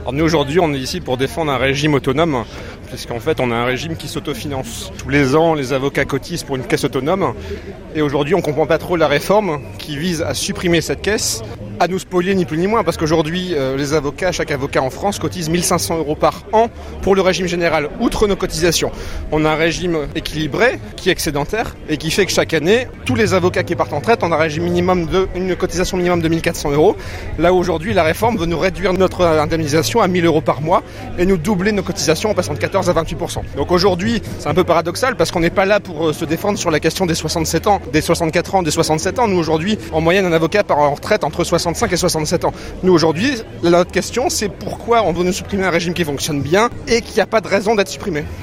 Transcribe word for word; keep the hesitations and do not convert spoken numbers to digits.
Alors nous aujourd'hui on est ici pour défendre un régime autonome, puisqu'en fait on a un régime qui s'autofinance. Tous les ans les avocats cotisent pour une caisse autonome et aujourd'hui on ne comprend pas trop la réforme qui vise à supprimer cette caisse, à nous spolier ni plus ni moins, parce qu'aujourd'hui euh, les avocats, chaque avocat en France cotise mille cinq cents euros par an pour le régime général, outre nos cotisations. On a un régime équilibré qui est excédentaire et qui fait que chaque année tous les avocats qui partent en retraite ont un régime minimum de, une cotisation minimum de mille quatre cents euros. Là où aujourd'hui la réforme veut nous réduire notre indemnisation à mille euros par mois et nous doubler nos cotisations en passant de quatorze à vingt-huit pour cent. Donc aujourd'hui c'est un peu paradoxal parce qu'on n'est pas là pour se défendre sur la question des soixante-sept ans, des soixante-quatre ans, des soixante-sept ans. Nous aujourd'hui en moyenne un avocat part en retraite entre soixante-cinq et soixante-sept ans. Nous aujourd'hui notre question c'est pourquoi on veut nous supprimer un régime qui fonctionne bien et qui n'a pas de raison d'être supprimé.